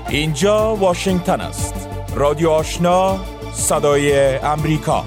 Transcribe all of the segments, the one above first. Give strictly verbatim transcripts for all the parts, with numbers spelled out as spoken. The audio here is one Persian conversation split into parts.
اینجا واشنگتن است. رادیو آشنا، صدای امریکا.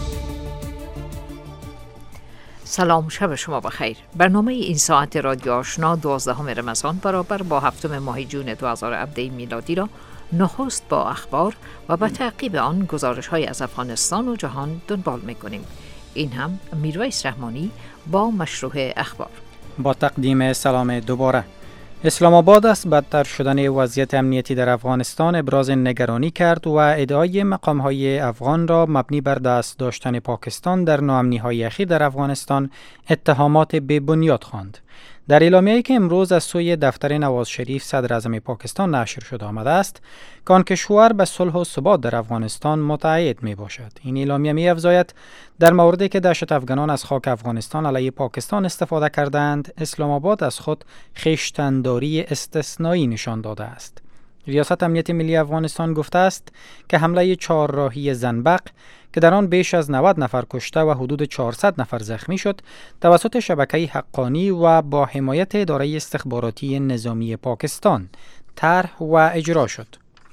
سلام، شب شما بخیر. برنامه این ساعت رادیو آشنا دوازدهم رمضان برابر با هفتم ماه جون دو هزار و هفده میلادی را نخست با اخبار و به تعقیب آن گزارش‌های از افغانستان و جهان دنبال می‌کنیم. این هم میرویس رحمانی با مشروع اخبار. با تقدیم سلام دوباره. اسلام آباد از بدتر شدن وضعیت امنیتی در افغانستان ابراز نگرانی کرد و ادعای مقام‌های افغان را مبنی بر دست داشتن پاکستان در ناامنی‌های اخیر در افغانستان اتهامات بی بنیاد خواند. در اعلامیه‌ای که امروز از سوی دفتر نواز شریف صدر اعظم پاکستان نشر شده آمده است که آن کشور به صلح و ثبات در افغانستان متعهد می باشد. این اعلامیه می افزاید در موردی که دهشت افغانان از خاک افغانستان علیه پاکستان استفاده کردند، اسلام آباد از خود خویشتن‌داری استثنایی نشان داده است. ریاست امنیت ملی افغانستان گفته است که حمله چهارراهی زنبق که در آن بیش از نود نفر کشته و حدود چهارصد نفر زخمی شد توسط شبکه حقانی و با حمایت اداره استخباراتی نظامی پاکستان طرح و اجرا شد.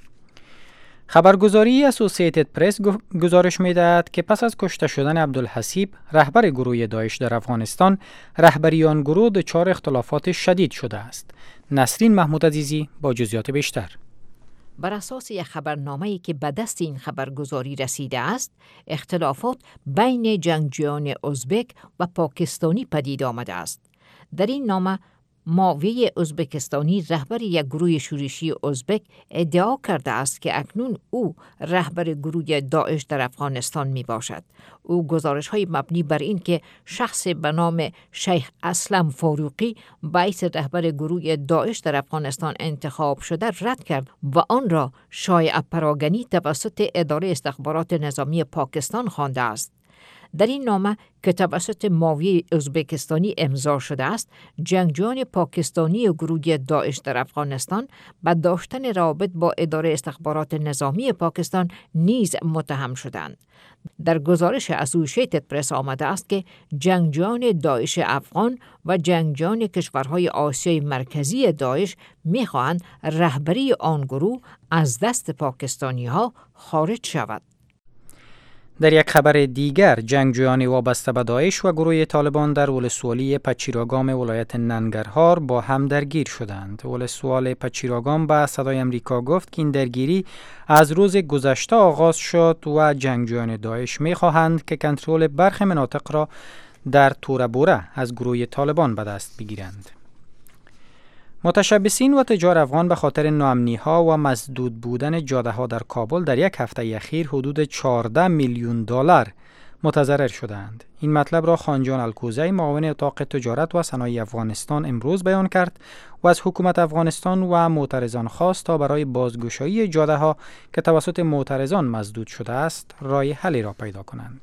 خبرگزاری اسوسییتد پرس گزارش می‌دهد که پس از کشته شدن عبدالحسیب رهبر گروه داعش در افغانستان، رهبری آن گروه دچار اختلافات شدید شده است. نسرین محمود عزیزی با جزئیات بیشتر. بر اساس یک خبرنامه‌ای که به دست این خبرگزاری رسیده است، اختلافات بین جنگجویان ازبک و پاکستانی پدید آمده است. در این نامه ماوی ازبکستانی رهبر یک گروه شورشی ازبک ادعا کرده است که اکنون او رهبر گروه داعش در افغانستان می باشد. او گزارش های مبنی بر این که شخص به نام شیخ اسلم فاروقی باعث رهبر گروه داعش در افغانستان انتخاب شده رد کرد و آن را شایعه پراگنی توسط اداره استخبارات نظامی پاکستان خوانده است. در این نامه که توسط ماوی ازبکستانی امضا شده است، جنگجویان پاکستانی و گروه داعش در افغانستان به داشتن روابط با اداره استخبارات نظامی پاکستان نیز متهم شدند. در گزارش اسوسییتد پرس آمده است که جنگجویان داعش افغان و جنگجویان کشورهای آسیای مرکزی داعش می‌خواهند رهبری آن گروه از دست پاکستانی‌ها خارج شود. در یک خبر دیگر، جنگجویان وابسته به داعش و گروه طالبان در ولسوالی پچیراگام ولایت ننگرهار با هم درگیر شدند. ولسوال پچیراگام به صدای امریکا گفت که این درگیری از روز گذشته آغاز شد و جنگجویان داعش می‌خواهند که کنترل برخی مناطق را در توربوره از گروه طالبان به دست بگیرند. متشبثین و تجار افغان به خاطر ناامنی‌ها و مسدود بودن جاده‌ها در کابل در یک هفته اخیر حدود چهارده میلیون دلار متضرر شدند. این مطلب را خانجان الکوزی، معاون اتاق تجارت و صنایع افغانستان امروز بیان کرد و از حکومت افغانستان و معترضان خواست تا برای بازگشایی جاده‌ها که توسط معترضان مسدود شده است، راه حلی را پیدا کنند.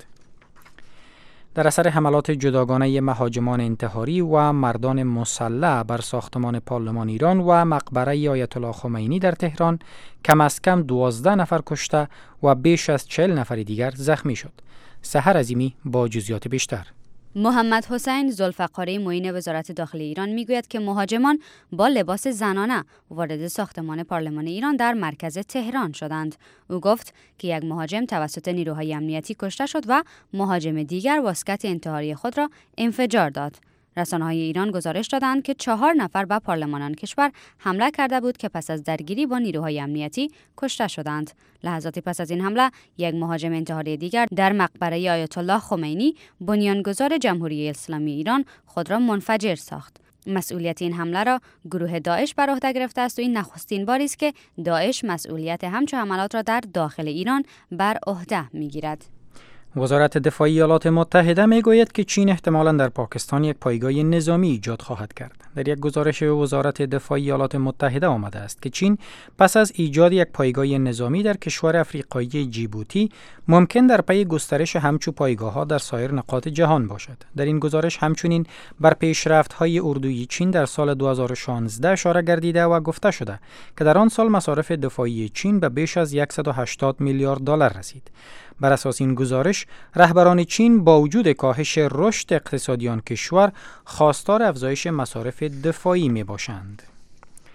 در اثر حملات جداگانه مهاجمان انتحاری و مردان مسلح بر ساختمان پارلمان ایران و مقبره آیت الله خمینی در تهران، کم از کم دوازده نفر کشته و بیش از چهل نفر دیگر زخمی شد. سحر عظیمی با جزئیات بیشتر. محمد حسین ذوالفقاری معین وزارت داخلی ایران میگوید که مهاجمان با لباس زنانه وارد ساختمان پارلمان ایران در مرکز تهران شدند. او گفت که یک مهاجم توسط نیروهای امنیتی کشته شد و مهاجم دیگر واسکت انتحاری خود را انفجار داد. رسانه‌های ایران گزارش دادند که چهار نفر به پارلمانان کشور حمله کرده بود که پس از درگیری با نیروهای امنیتی کشته شدند. لحظاتی پس از این حمله، یک مهاجم انتحاری دیگر در مقبره آیت الله خمینی، بنیانگذار جمهوری اسلامی ایران، خود را منفجر ساخت. مسئولیت این حمله را گروه داعش بر عهده گرفته است و این نخستین باری است که داعش مسئولیت همچون حملات را در داخل ایران بر عهده می‌گیرد. وزارت دفاع ایالات متحده میگوید که چین احتمالاً در پاکستان یک پایگاه نظامی ایجاد خواهد کرد. در یک گزارش وزارت دفاع ایالات متحده آمده است که چین پس از ایجاد یک پایگاه نظامی در کشور افریقایی جیبوتی ممکن در پی گسترش همچو پایگاه‌ها در سایر نقاط جهان باشد. در این گزارش همچنین بر پیشرفت‌های اردوی چین در سال دو هزار و شانزده اشاره گردیده و گفته شده که در آن سال مصارف دفاعی چین به بیش از صد و هشتاد میلیارد دلار رسید. بر اساس این گزارش، رهبران چین با وجود کاهش رشد اقتصادی آن کشور خواستار افزایش مصارف دفاعی می باشند.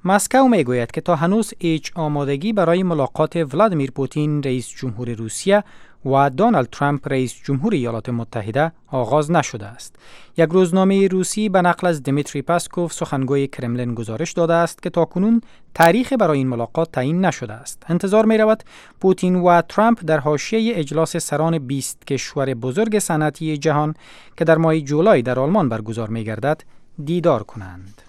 مسکو میگوید که تا هنوز هیچ آمادگی برای ملاقات ولادیمیر پوتین رئیس جمهور روسیه و دونالد ترامپ رئیس جمهور ایالات متحده آغاز نشده است. یک روزنامه روسی به نقل از دمیتری پاسکوف سخنگوی کرملین گزارش داده است که تاکنون تاریخ برای این ملاقات تعیین نشده است. انتظار می رود پوتین و ترامپ در حاشیه اجلاس سران بیست کشور بزرگ صنعتی جهان که در ماه جولای در آلمان برگزار می گردد دیدار کنند.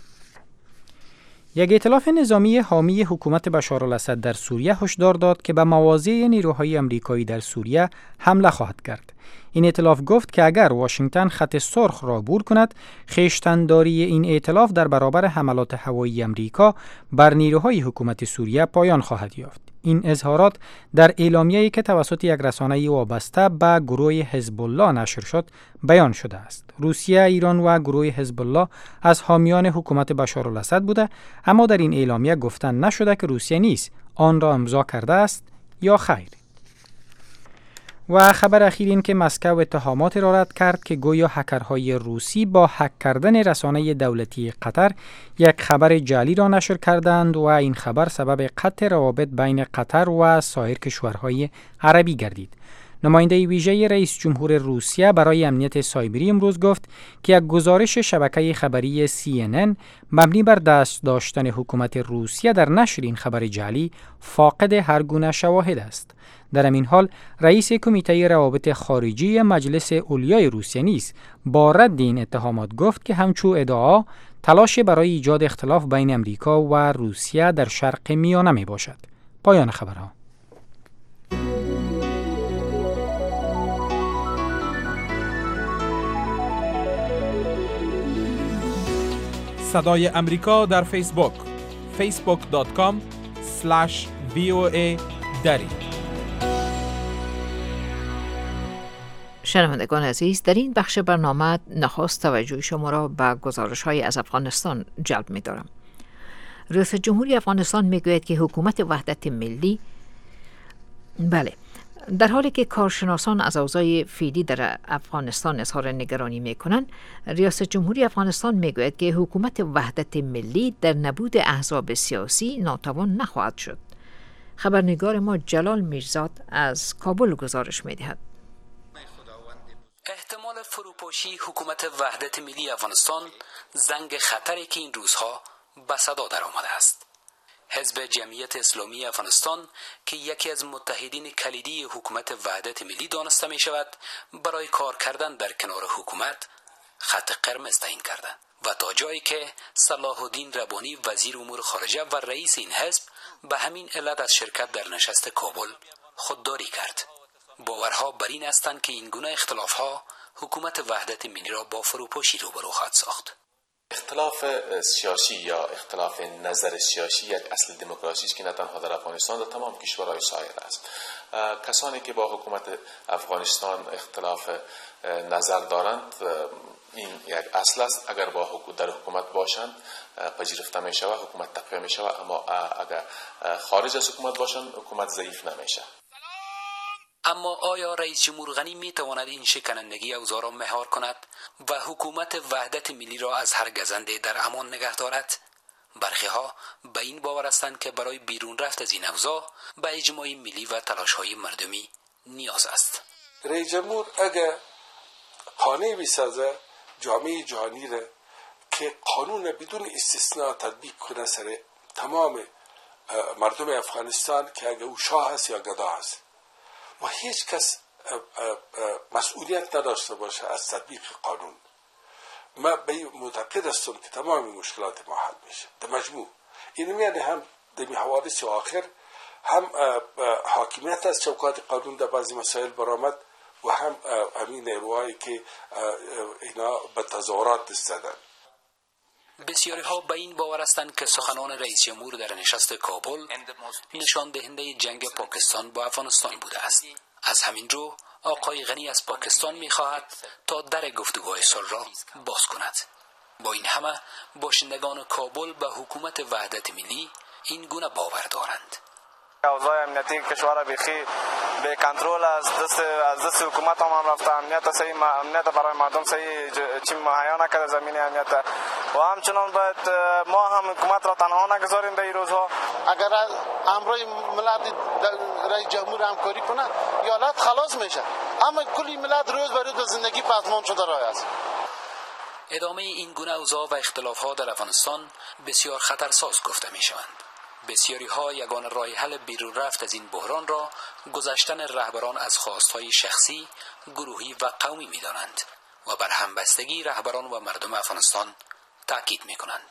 یک ائتلاف نظامی حامی حکومت بشارالاسد در سوریه هشدار داد که به مواضع نیروهای آمریکایی در سوریه حمله خواهد کرد. این ائتلاف گفت که اگر واشنگتن خط سرخ را عبور کند، خویشتن‌داری این ائتلاف در برابر حملات هوایی آمریکا بر نیروهای حکومت سوریه پایان خواهد یافت. این اظهارات در اعلامیه‌ای که توسط یک رسانه وابسته به گروه حزب الله نشر شد بیان شده است. روسیه، ایران و گروه حزب الله از حامیان حکومت بشارالاسد بوده، اما در این اعلامیه گفتن نشده که روسیه نیز آن را امضا کرده است یا خیر. و خبر اخیر این که مسکو اتهامات را رد کرد که گویا هکرهای روسی با هک کردن رسانه دولتی قطر یک خبر جعلی را نشر کردند و این خبر سبب قطع روابط بین قطر و سایر کشورهای عربی گردید. نماینده ویژه رئیس جمهور روسیه برای امنیت سایبری امروز گفت که یک گزارش شبکه خبری سی ان ان مبنی بر دست داشتن حکومت روسیه در نشر این خبر جعلی فاقد هر گونه شواهد است. در همین حال رئیس کمیته روابط خارجی مجلس علیای روسیه نیز با رد این اتهامات گفت که همچو ادعا تلاش برای ایجاد اختلاف بین امریکا و روسیه در شرق میانه می باشد. پایان خبرها. صدای امریکا در فیسبوک فیسبوک دات کام اسلش وی او ای دری. شنوندگان عزیز، در این بخش برنامه نخست توجه شما را به گزارش‌های از افغانستان جلب می‌دارم. رئیس جمهوری افغانستان می‌گوید که حکومت وحدت ملی بله در حالی که کارشناسان از اوضاع فعلی در افغانستان اظهار نگرانی می‌کنند، ریاست جمهوری افغانستان می‌گوید که حکومت وحدت ملی در نبود احزاب سیاسی ناتوان نخواهد شد. خبرنگار ما جلال میرزاد از کابل گزارش می‌دهد. احتمال فروپاشی حکومت وحدت ملی افغانستان زنگ خطری که این روزها به صدا در آمده است. حزب جمعیت اسلامی افغانستان که یکی از متحدین کلیدی حکومت وحدت ملی دانسته می شود، برای کار کردن در کنار حکومت خط قرمز تعیین کرده و تا جایی که صلاح الدین ربانی وزیر امور خارجه و رئیس این حزب به همین علت از شرکت در نشست کابل خودداری کرد. باورها بر این هستند که این گونه اختلاف‌ها حکومت وحدت ملی را با فروپاشی روبرو خواهد ساخت. اختلاف سیاسی یا اختلاف نظر سیاسی یک اصل دموکراسی است که نه تنها در افغانستان، در تمام کشورهای سایر است. کسانی که با حکومت افغانستان اختلاف نظر دارند، این یک اصل است. اگر با حکومت در حکومت باشند پذیرفته می شود، حکومت تقویه می شود، اما اگر خارج از حکومت باشند حکومت ضعیف نمی شود. اما آیا رئیس جمهور غنی می تواند این شکنندگی اوضاع را مهار کند و حکومت وحدت ملی را از هر گزنده در امان نگه دارد؟ برخی ها به این باور هستند که برای بیرون رفت از این اوضاع به اجماع ملی و تلاش‌های مردمی نیاز است. رئیس جمهور اگر قانونی بسازه جامعه جهانی را که قانون بدون استثناء تطبیق کنه سر تمام مردم افغانستان، که اگر او شاه است یا گدا است و هیچ کس مسئولیت نداشته باشه از تطبیق قانون، ما به این معتقد هستم که تمام مشکلات ما حل میشه. در مجموع این میاد هم در حوادث آخر هم حاکمیت از چوکات قانون در بعضی مسائل برآمد و هم همین نیروهایی که اینا به تظاهرات دست زدن. بسیاری ها به این باور هستند که سخنان رئیس جمهور در نشست کابل نشان دهنده جنگ پاکستان با افغانستان بوده است. از همین رو آقای غنی از پاکستان می خواهد تا در گفتگوهای صلح را باز کند. با این همه باشندگان کابل به حکومت وحدت ملی این گونه باور دارند. اوضاع امنیتی کشور بیخی به کنترل از دست از دست حکومت هم, هم رفته. امنیت صحیح امنیت برای مردم صحیح چی مهیا نکرده زمین امنیت و همچنان باید ما هم حکومت را تنها نگذاریم به این روزها. اگر امروز ملت رئیس جمهور همکاری کنه ایالت خلاص میشه، اما کلی ملت روز به روز به زندگی پسماند شده راه است. ادامه این گونه اوضاع و اختلاف‌ها در افغانستان بسیار خطرساز گفته می‌شوند. بسیاری ها یگان راه حل بیرون رفت از این بحران را گذشتن رهبران از خواستهای شخصی، گروهی و قومی می‌دانند و بر همبستگی رهبران و مردم افغانستان تاکید می‌کنند.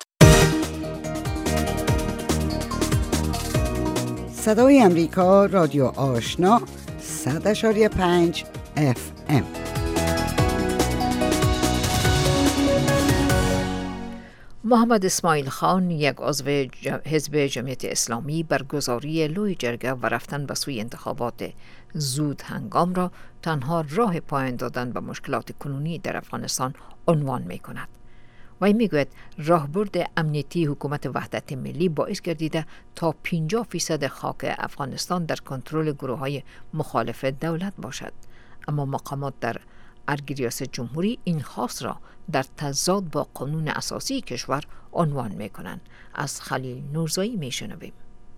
صدای امریکا، رادیو آشنا، صد اشاری پنج اف ام. محمد اسماعیل خان، یک عضو حزب جمعیت اسلامی، برگزاری لوی جرگه و رفتن به سوی انتخابات زود هنگام را تنها راه پایان دادن به مشکلات کنونی در افغانستان عنوان می کند. وی می گوید راهبرد امنیتی حکومت وحدت ملی باعث گردیده تا پنجاه فیصد خاک افغانستان در کنترل گروه های مخالف دولت باشد. اما مقامات در ارگ ریاست جمهوری این خواست را در تضاد با قانون اساسی کشور عنوان می کنند. از خلیل نورزایی می شنویم.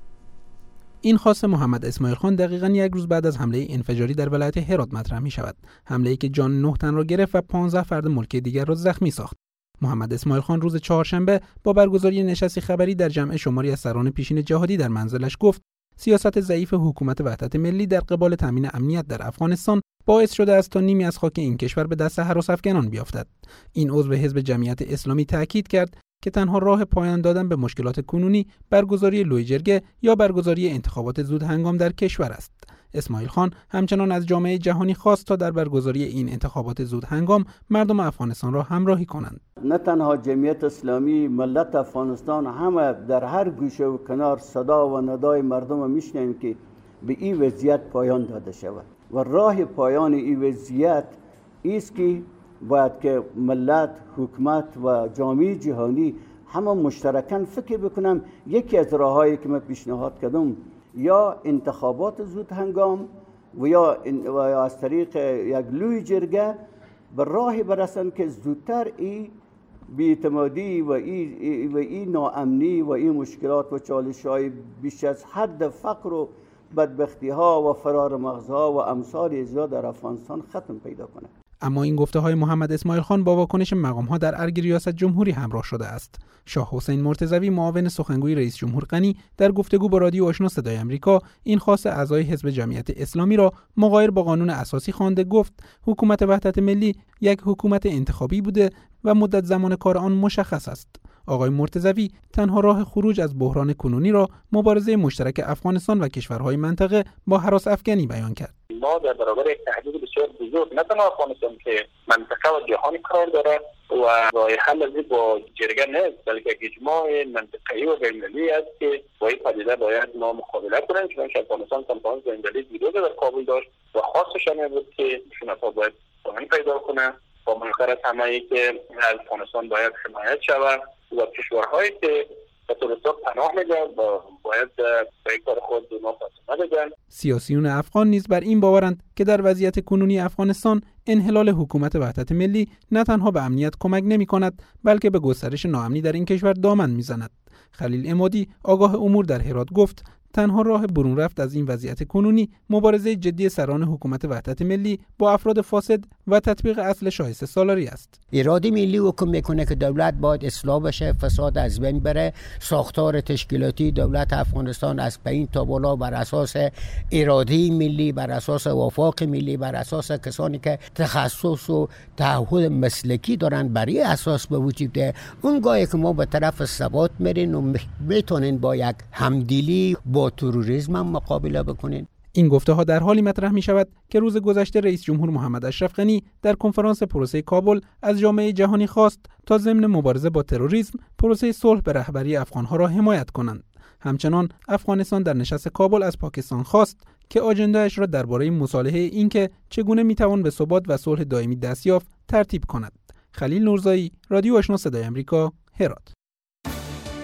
این خواست محمد اسماعیل خان دقیقاً یک روز بعد از حمله انفجاری در ولایت هرات مطرح می شود. حمله‌ای که جان نه تن را گرفت و پانزده فرد ملکی دیگر را زخمی ساخت. محمد اسماعیل خان روز چهارشنبه با برگزاری نشستی خبری در جمع شماری از سران پیشین جهادی در منزلش گفت سیاست ضعیف حکومت وحدت ملی در قبال تامین امنیت در افغانستان باعث شده است تا نیمی از خاک این کشور به دست هراس افغانان بیفتد. این عضو حزب جمعیت اسلامی تاکید کرد که تنها راه پایان دادن به مشکلات کنونی برگزاری لوی جرگه یا برگزاری انتخابات زود هنگام در کشور است. اسماعیل خان همچنان از جامعه جهانی خواست تا در برگزاری این انتخابات زود هنگام مردم افغانستان را همراهی کنند. نه تنها جمعیت اسلامی، ملت افغانستان همه در هر گوشه و کنار صدا و ندای مردم میشنویم که به این وضعیت پایان داده شود و راه پایان این وضعیت است که باید که ملت، حکومت و جامعه جهانی همه مشترکاً فکر بکنم. یکی از راههایی که من پیشنهاد کردم یا انتخابات زود هنگام و یا, و یا از طریق یک لوی جرگه به راه برسند که زودتر این بی‌اعتمادی و این و این ناامنی و این مشکلات و چالش‌های بیش از حد فقر و بدبختی ها و فرار مغزها و امثال زیاد در افغانستان ختم پیدا کنه. اما این گفته های محمد اسماعیل خان با واکنش مقام ها در ارگ ریاست جمهوری همراه شده است. شاه حسین مرتضوی معاون سخنگوی رئیس جمهور غنی در گفتگو با رادیو آشنا صدای آمریکا این خواست اعضای حزب جمعیت اسلامی را مغایر با قانون اساسی خوانده. گفت حکومت وحدت ملی یک حکومت انتخابی بوده و مدت زمان کار آن مشخص است. آقای مرتضوی تنها راه خروج از بحران کنونی را مبارزه مشترک افغانستان و کشورهای منطقه با هراس افغانی بیان کرد. ما در برابر یک تهدید بسیار بزرگ نه تنها افغانستان که منطقه و جهانی قرار دارد و راه حل از با جرگه نیست، بلکه اجماع منطقه‌ای و بین‌المللی است که با این پدیده باید ما مقابله کنیم. چون افغانستان کنفرانس بین‌المللی دیروز در کابل داشت و خواستش این بود که شناسا باید قانون پیدا کنه و منکر از همه که افغانستان باید حمایت شود و کشورهایی که به طور پناه میدن باید به کار خود ما فاصله بدن. سیاسیون افغان نیز بر این باورند که در وضعیت کنونی افغانستان انحلال حکومت وحدت ملی نه تنها به امنیت کمک نمی کند بلکه به گسترش ناامنی در این کشور دامن میزند. خلیل عمادی آگاه امور در هرات گفت تنها راه برون رفت از این وضعیت کنونی مبارزه جدی سران حکومت وحدت ملی با افراد فاسد و تطبیق اصل شایسته سالاری است. اراده ملی حکم میکنه که دولت باید اصلاح بشه، فساد از بین بره، ساختار تشکیلاتی دولت افغانستان از پایین تا بالا بر اساس اراده ملی، بر اساس وفاق ملی، بر اساس کسانی که تخصص و تعهد مسلکی دارن برای اساس به وجود ده. اون گاهی که ما به طرف ثبات میرین و میتونین با یک همدلی با تروریسم هم مقابله بکنین. این گفته ها در حالی مطرح می شود که روز گذشته رئیس جمهور محمد اشرف غنی در کنفرانس پروسه کابل از جامعه جهانی خواست تا ضمن مبارزه با تروریسم پروسه صلح به رهبری افغانها را حمایت کنند. همچنان افغانستان در نشست کابل از پاکستان خواست که آجنده‌اش را درباره مصالحه اینکه چگونه می توان به ثبات و صلح دائمی دست یافت ترتیب کند. خلیل نورزایی، رادیو آشنا صدای آمریکا، هرات.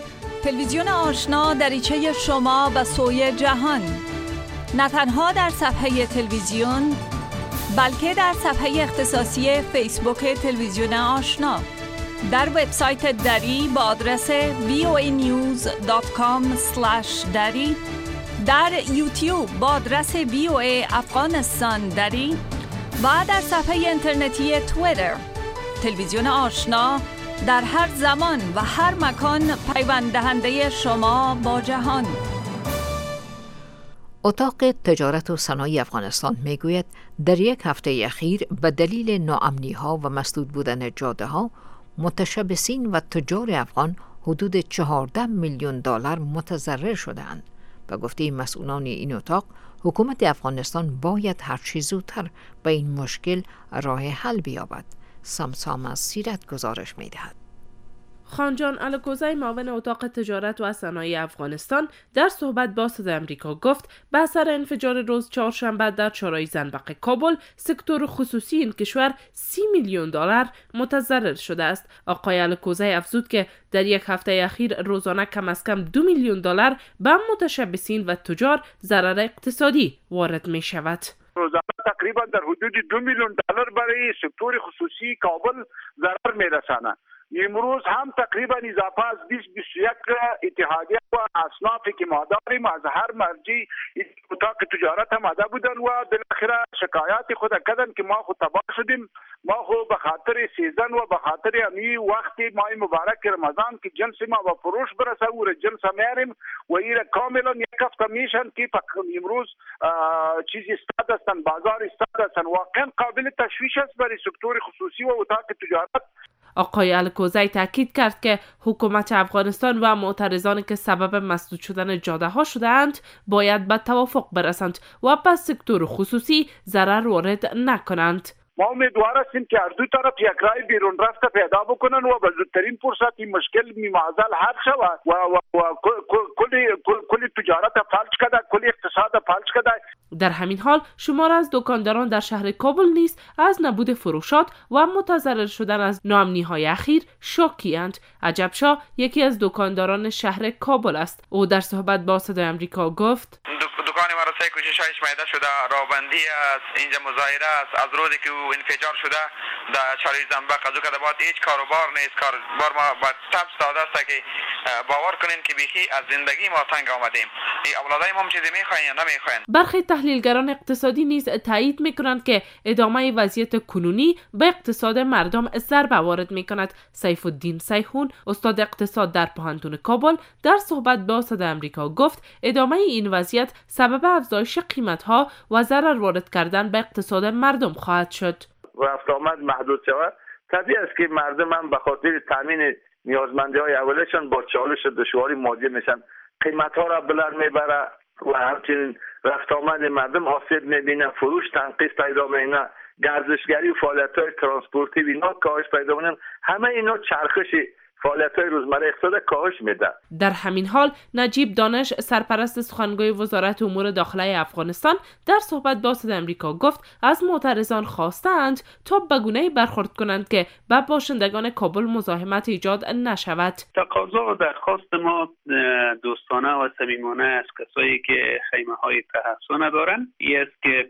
تلویزیون آشنا دریچه شما به سوی جهان، نه تنها در صفحه تلویزیون بلکه در صفحه اختصاصی فیسبوک تلویزیون آشنا، در وبسایت دری با آدرس وی او ای نیوز دات کام اسلش دری، در یوتیوب با آدرس وی او ای افغانستان دری و در صفحه اینترنتی توییتر. تلویزیون آشنا در هر زمان و هر مکان پیوند دهنده شما با جهان. اتاق تجارت و صنایع افغانستان میگوید در یک هفته اخیر به دلیل ناامنی ها و مسدود بودن جاده ها، متشبثین و تجار افغان حدود چهارده میلیون دلار متضرر شدند. به گفته مسئولان این اتاق، حکومت افغانستان باید هر چه زودتر به این مشکل راه حل بیابد. سمسام از سیرت گزارش می‌دهد. خانجان الکوزی، معاون اتاق تجارت و صنایع افغانستان، در صحبت با صدای آمریکا گفت به اثر انفجار روز چهارشنبه در چهارراه زنبق کابل، سکتور خصوصی این کشور سی میلیون دلار متضرر شده است. آقای الکوزی افزود که در یک هفته اخیر روزانه کم از کم دو میلیون دلار به متشبثین و تجار ضرر اقتصادی وارد می شود. روزانه تقریبا در حدود دو میلیون دلار برای سکتور خصوصی کابل ضرر می رساند. امروز هم تقریبا اضافه از بیست بیست و یک اتحادیه و اصنافی که ما داریم از هر مرجع اتاق تجارت هم آمده بودن و بالاخره شکایات خود کردن که ما خود تباه شدیم. ما خود به خاطر سیزن و به خاطر امی وقت ماه مبارک رمضان که جنس ما به فروش برسه و جنس میاریم و ایره کاملا یک هفته میشن که امروز چیزی استاد هستن، بازار استاد هستن. واقعا قابل تشویش است برای سکتور خصوصی و اتاق تجارت. آقای الکوزی تاکید کرد که حکومت افغانستان و معترضانی که سبب مسدود شدن جاده ها شدند باید به توافق برسند و به سکتور خصوصی ضرر وارد نکنند. ما امیدوار هستیم که هر دو طرف یک رای بیرون رفته پیدا بکنن و به زودترین فرصت این مشکل میمازل حل شود و و, و کلی کلی تجارت فلج کده، کلی اقتصاد فلج کده. در همین حال شمار از دکانداران در شهر کابل نیز از نبود فروشات و متضرر شدن از ناامنی‌های اخیر شاکی اند. عجب شاه یکی از دکانداران شهر کابل است. او در صحبت با صدای آمریکا گفت: دکان ما را سه کوشش های شمیده شده، رابندی است، اینجا مظاهره است. از روزی که او انفجار شده در چهارراه زنبق از او که بعد هیچ کاروبار نیست. کاروبار ما با تب ساده است که باور کنین که بیخی از زندگی ما تنگ آمدیم. این اولادای ما چیزی میخواین یا نمیخواین. برخی تحلیلگران اقتصادی نیز تایید میکنند که ادامه وضعیت کنونی به اقتصاد مردم ضربه وارد میکند. سیف الدین سیحون، استاد اقتصاد در پوهنتون کابل، در صحبت با صدای آمریکا گفت ادامه این وضعیت سبب افزایش قیمت‌ها و ضرر وارد کردن به اقتصاد مردم خواهد شد. رفت آمد محدود شود. طبیعی است که مردم هم به خاطر تامین نیازمندی‌های اولشان با چالش دشواری مواجه میشن. قیمت‌ها را بلند میبره و همچنین رفت آمد مردم آسیب میبینه، فروش تنقیص پیدا میکنه، گردشگری و فعالیت‌های ترانسپورتی اینا کاهش پیدا میکنن. همه اینا چرخش فعالیت‌های روزمره اقتصاد کاهش میده. در همین حال نجیب دانش، سرپرست سخنگوی وزارت امور داخلی افغانستان، در صحبت با صدای آمریکا گفت از معترضان خواستند تا به گونه‌ای برخورد کنند که به باشندگان کابل مزاحمت ایجاد نشود. تقاضا و درخواست ما دوستانه و صمیمانه از کسایی که خیمه‌های تحصن دارند این است که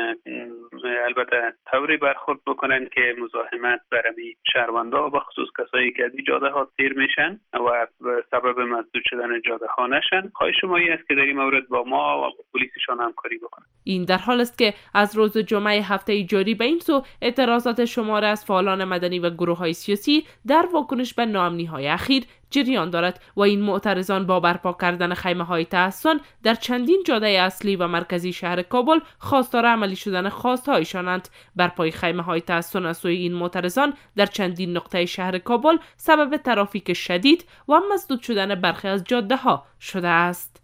البته طوری برخورد بکنند که مزاحمت برای شهروندان و خصوص کسایی که از جاده ها سیر میشن و سبب مسدود شدن جاده ها نشن. خواهش ما این است که در این مورد با ما و با پلیسشان همکاری بکنن. این در حال است که از روز جمعه هفته جاری به این سو اعتراضات شماره از فعالان مدنی و گروه‌های سیاسی در واکنش به ناامنی‌های اخیر جریان دارد و این معترضان با برپا کردن خیمه‌های تحصن در چندین جاده اصلی و مرکزی شهر کابل خواستار عملی شدن خواستهایشانند. برپای خیمه‌های تحصن از سوی این معترضان در چندین نقطه شهر کابل سبب ترافیک شدید و مسدود شدن برخی از جاده‌ها شده است.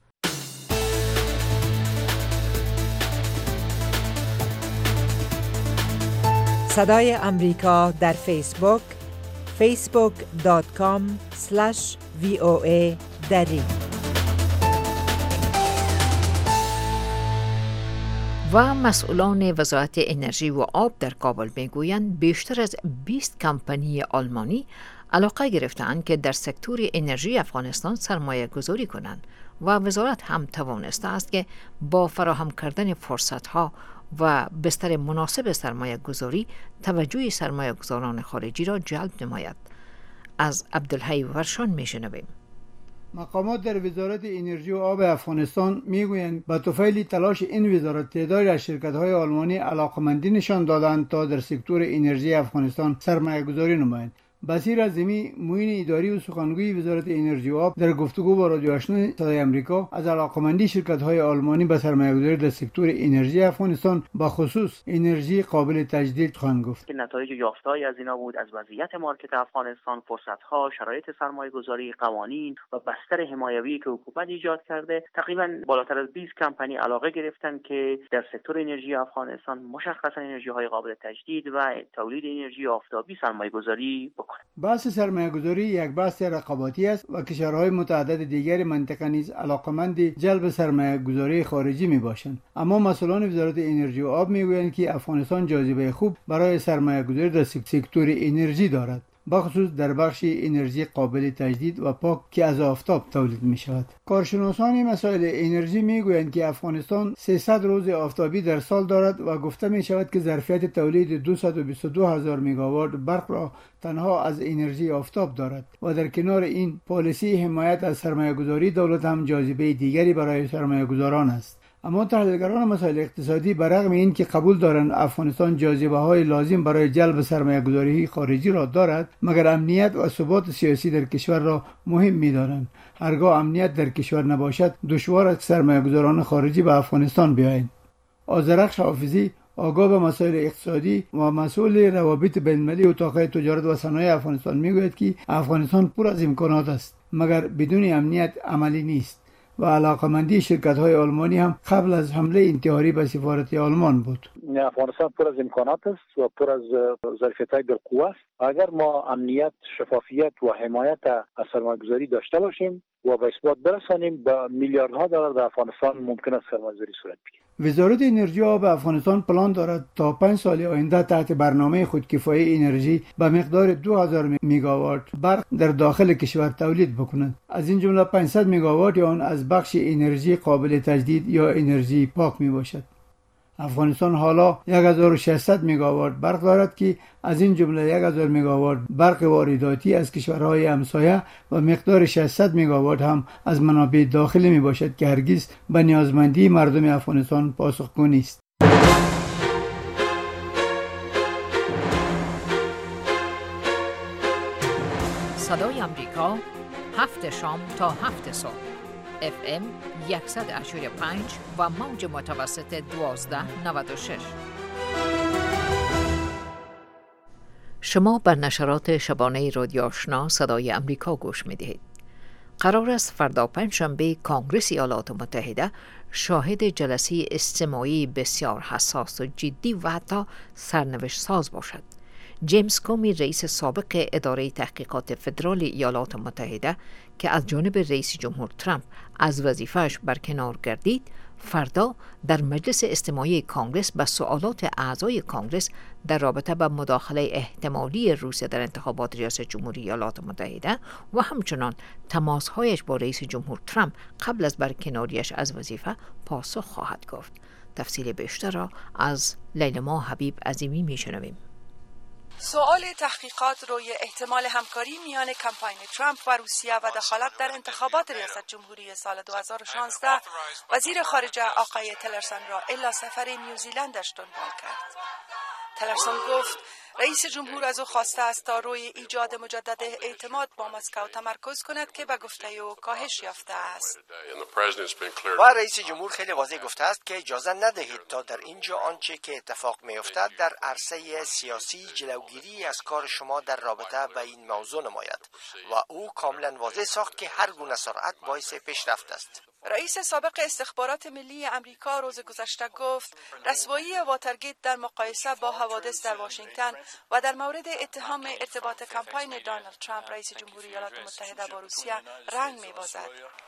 صدای امریکا در فیسبوک فیسبوک دات کام اسلش وی او ای دری و مسئولان وزارت انرژی و آب در کابل میگویند بیشتر از بیست کمپانی آلمانی علاقه گرفتند که در سکتور انرژی افغانستان سرمایه گذاری کنند و وزارت هم توانسته است که با فراهم کردن فرصتها و بستر مناسب سرمایه گذاری توجه سرمایه گذاران خارجی را جلب نماید. از عبدالحی ورشان میشنویم. مقامات در وزارت انرژی و آب افغانستان میگویند به طفیل تلاش این وزارت تعدادی از شرکت‌های آلمانی علاقمندی نشان دادند تا در سکتور انرژی افغانستان سرمایه گذاری نمایند. بصیر عظیمی معین اداری و سخنگوی وزارت انرژی و آب در گفتگو با رادیو آشنا صدای آمریکا از علاقمندی شرکت‌های آلمانی به سرمایه‌گذاری در سکتور انرژی افغانستان با خصوص انرژی قابل تجدید خواهند گفت. نتایج یافته‌ای از اینا بود از وضعیت مارکت افغانستان، فرصت‌ها، شرایط سرمایه‌گذاری، قوانین و بستر حمایوی که حکومت ایجاد کرده. تقریباً بالاتر از بیست کمپانی علاقه گرفتن که در سکتور انرژی افغانستان مشخصاً انرژی‌های قابل تجدید و تولید انرژی آفتابی سرمایه‌گذاری بکنند. بحث سرمایه‌گذاری یک بحث رقابتی است و کشورهای متعدد دیگر منطقه نیز علاقمند جلب سرمایه‌گذاری خارجی میباشند. اما مسئولان وزارت انرژی و آب میگویند که افغانستان جاذبه خوب برای سرمایه‌گذاری در سکتور انرژی دارد، بخصوص در بخش انرژی قابل تجدید و پاک که از آفتاب تولید می شود. کارشناسان مسائل انرژی می گویند که افغانستان سیصد روز آفتابی در سال دارد و گفته می شود که ظرفیت تولید دویست و بیست و دو هزار مگاوات برق را تنها از انرژی آفتاب دارد و در کنار این پالیسی حمایت از سرمایه‌گذاری دولت هم جاذبه دیگری برای سرمایه‌گذاران است. اما تحلیلگران مسائل اقتصادی برغم این که قبول دارند افغانستان جاذبه های لازم برای جلب سرمایه گذاری خارجی را دارد، مگر امنیت و ثبات سیاسی در کشور را مهم می دارند. هرگاه امنیت در کشور نباشد دشوار است سرمایه گذاران خارجی به افغانستان بیایند. آذرخش حافظی آگاه به مسائل اقتصادی و مسئول روابط بین‌المللی اتاق تجارت و صنایع افغانستان میگوید که افغانستان پر از امکانات است مگر بدون امنیت عملی نیست و علاقمندی شرکت‌های آلمانی هم قبل از حمله انتحاری به سفارت آلمان بود. افغانستان پر از امکانات است و پر از ظرفیت‌های بالقوه است. اگر ما امنیت، شفافیت و حمایت از سرمایه‌گذاری داشته باشیم و به اثبات برسانیم، با میلیاردها دلار در افغانستان ممکن است سرمایه‌گذاری صورت بگیرد. وزارت انرژی و آب افغانستان پلان دارد تا پنج سال آینده تحت برنامه خودکفایی انرژی به مقدار دو هزار مگاوات برق در داخل کشور تولید بکند. از این جمله پانصد مگاوات آن از بخش انرژی قابل تجدید یا انرژی پاک می باشد. افغانستان حالا یک هزار و ششصد مگاوات برق دارد که از این جمله یک هزار مگاوات برق وارداتی از کشورهای همسایه و مقدار ششصد مگاوات هم از منابع داخلی می باشد که هرگز به نیازمندی مردم افغانستان پاسخگو نیست. صدای آمریکا، هفت شام تا هفت صبح، اف ام صد و هشتاد و پنج و موج متوسط دوازده نود و شش. شما بر نشرات شبانه رادیو آشنا صدای آمریکا گوش می‌دهید. قرار است فردا پنجشنبه کنگره ایالات متحده شاهد جلسه استماعی بسیار حساس و جدی و حتی سرنوشت ساز باشد. جیمز کومی رئیس سابق اداره تحقیقات فدرال ایالات متحده که از جانب رئیس جمهور ترامپ از وظیفه‌اش برکنار گردید، فردا در مجلس استماعی کانگرس به سوالات اعضای کانگرس در رابطه با مداخله احتمالی روسیه در انتخابات ریاست جمهوری ایالات متحده و همچنان تماسهایش با رئیس جمهور ترامپ قبل از برکناریش از وظیفه پاسخ خواهد گفت. تفصیل بیشتر را از لیلما حبیب عظیمی میشنویم. سوال تحقیقات روی احتمال همکاری میان کمپاین ترامپ و روسیه و دخالت در انتخابات ریاست جمهوری سال دو هزار و شانزده وزیر خارجه آقای تلرسون را الا سفر نیوزیلندش دنبال کرد. تلرسون گفت رئیس جمهور از او خواسته است تا روی ایجاد مجدد اعتماد با مسکو تمرکز کند که به گفته او کاهش یافته است. و رئیس جمهور خیلی واضح گفته است که اجازه ندهید تا در اینجا آنچه که اتفاق می‌افتد در عرصه سیاسی جلوگیری از کار شما در رابطه با این موضوع نماید و او کاملا واضح ساخت که هر گونه سرعت باعث پیشرفت است. رئیس سابق استخبارات ملی امریکا روز گذشته گفت رسوایی واترگیت در مقایسه با حوادث در واشنگتن و در مورد اتهام ارتباط کمپاین دونالد ترامپ رئیس جمهوری ایالات متحده با روسیه رنگ می‌بازد.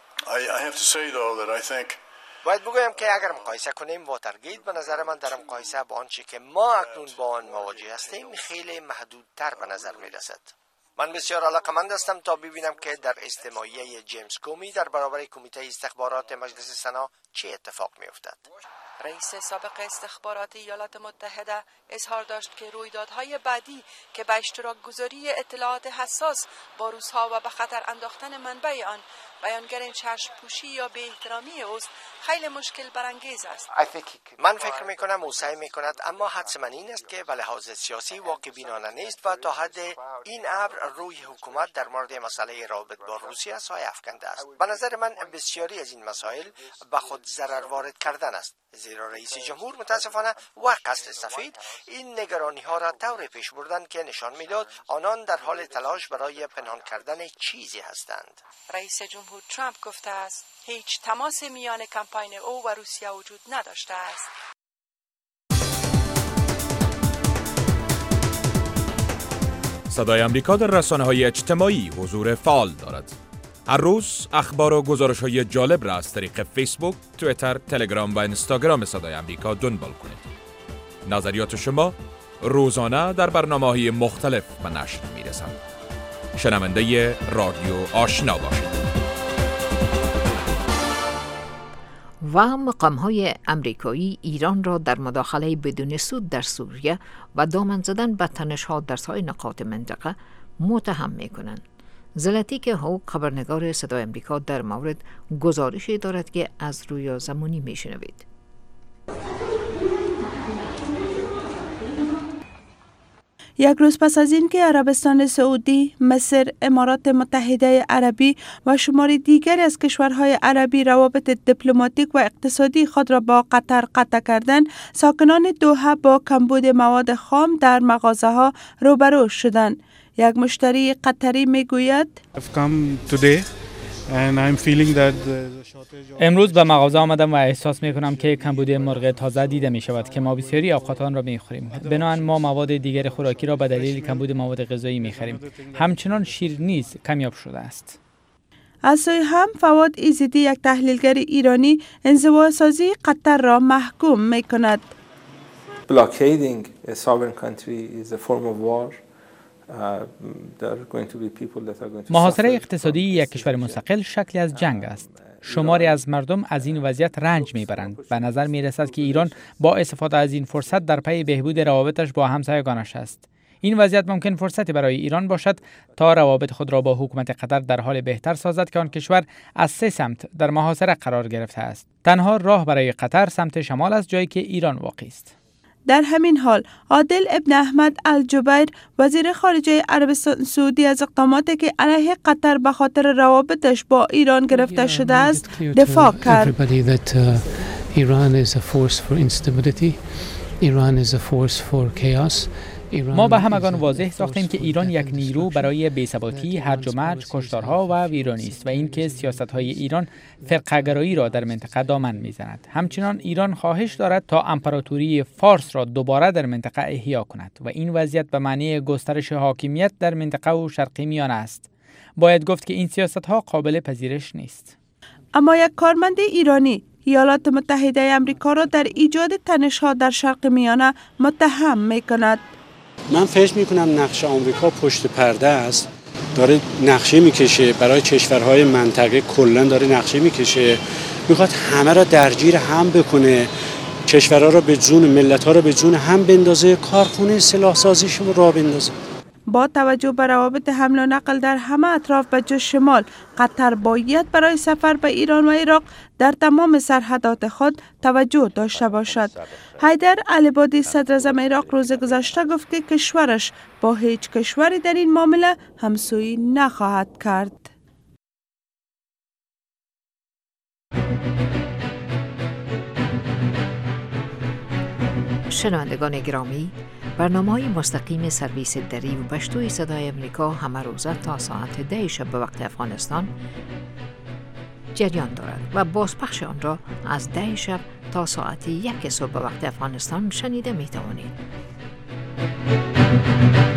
باید بگویم که اگر مقایسه کنیم واترگیت به نظر من در مقایسه با آنچه که ما اکنون با آن مواجه هستیم خیلی محدودتر به نظر می‌رسد. من بسیار علاقمند هستم تا ببینم که در اجتماعیه جیمز کومی در برابر کمیته استخبارات مجلس سنا چه اتفاق می افتد. رئیس سابق استخبارات ایالات متحده اظهار داشت که رویدادهای بعدی که به اشتراک گذاری اطلاعات حساس با روس‌ها و به خطر انداختن منبع آن بیانگر چشم پوشی یا به احترامی اوست خیلی مشکل برانگیز است. من فکر می کنم او سعی می کند، اما حتما این است که به لحاظ سیاسی واقع بینانه نیست و تا حد این ابر روی حکومت در مورد مسئله رابط با روسیه سایه افکنده است. به نظر من بسیاری از این مسائل به خود ضرر وارد کردن است، زیرا رئیس جمهور متاسفانه و قصد سفید این نگرانی ها را طور پیش بردن که نشان میداد آنان در حال تلاش برای پنهان کردن چیزی هستند. رئیس جمهور ترامپ گفته است هیچ تماس میان کمپاین او و روسیه وجود نداشته است. صدای آمریکا در رسانه‌های اجتماعی حضور فعال دارد. هر روز اخبار و گزارش‌های جالب را از طریق فیسبوک، توییتر، تلگرام و اینستاگرام صدای آمریکا دنبال کنید. نظریات شما روزانه در برنامه‌های مختلف به نشر می‌رسند. شنونده رادیو آشنا باشید. و مقام‌های آمریکایی ایران را در مداخله بدون سود در سوریه و دامن زدن به تنش‌ها در سایر نقاط منطقه متهم می‌کنند. زلاتیک هو خبرنگار صدای آمریکا در مورد گزارشی دارد که از رویا زمانی می‌شنوید. یک روز پس از این که عربستان سعودی، مصر، امارات متحده عربی و شماری دیگری از کشورهای عربی روابط دیپلماتیک و اقتصادی خود را با قطر قطع کردند، ساکنان دوحه با کمبود مواد خام در مغازه‌ها روبرو شدند. یک مشتری قطری میگوید امروز به مغازه آمدم و احساس می کنم که کمبود مرغ تازه دیده می شود که ما بسیاری اوقات آن را می خوریم. بنابراین ما مواد دیگر خوراکی را به دلیل کمبود مواد غذایی می خریم. همچنان شیر نیز کمیاب شده است. از سوی هم فواد ایزدی، یک تحلیلگر ایرانی، انزوا سازی قطر را محکوم می کند. Blockading a sovereign country is a form of war. محاصره اقتصادی یک کشور مستقل شکلی از جنگ است. شماری از مردم از این وضعیت رنج میبرند. به نظر میرسد که ایران با استفاده از این فرصت در پی بهبود روابطش با همسایگانش است. این وضعیت ممکن فرصتی برای ایران باشد تا روابط خود را با حکومت قطر در حال بهتر سازد که آن کشور از سه سمت در محاصره قرار گرفته است. تنها راه برای قطر سمت شمال است، جایی که ایران واقع است. در همین حال عادل ابن احمد الجبیر، وزیر خارجه عربستان سعودی، از اقداماتی که علیه قطر به خاطر روابطش با ایران گرفته شده است دفاع کرد. ما به همگان واضح ساختیم که ایران یک نیرو برای بی‌ثباتی، هرج و مرج، کشتارها و ویرانی است و اینکه سیاست‌های ایران فرقه‌گرایی را در منطقه دامن می‌زند. همچنین ایران خواهش دارد تا امپراتوری فارس را دوباره در منطقه احیا کند و این وضعیت به معنی گسترش حاکمیت در منطقه و شرق میانه است. باید گفت که این سیاست‌ها قابل پذیرش نیست. اما یک کارمند ایرانی ایالات متحده آمریکا را در ایجاد تنش‌ها در شرق میانه متهم می‌کند. من فکر میکنم نقش آمریکا پشت پرده است، داره نقشه میکشه برای کشورهای منطقه، کلا داره نقشه میکشه، میخواد همه را درگیر هم بکنه، کشورها را به جون، ملت‌ها را به جون هم بندازه، کارخونه سلاح سازیش رو راه بندازه. با توجه به روابط حمل و نقل در همه اطراف به جز شمال، قطر باید برای سفر به ایران و عراق در تمام سرحدات خود توجه داشته باشد. حیدر العبادی، صدر اعظم عراق، روز گذشته گفت که کشورش با هیچ کشوری در این معامله همسویی نخواهد کرد. شنوندگان گرامی، برنامه‌های مستقیم سرویس دری و پشتوی صدای آمریکا همه روزه تا ساعت ده شب به وقت افغانستان جریان دارد و بازپخش آن را از ده شب تا ساعت یک صبح به وقت افغانستان شنیده می توانید.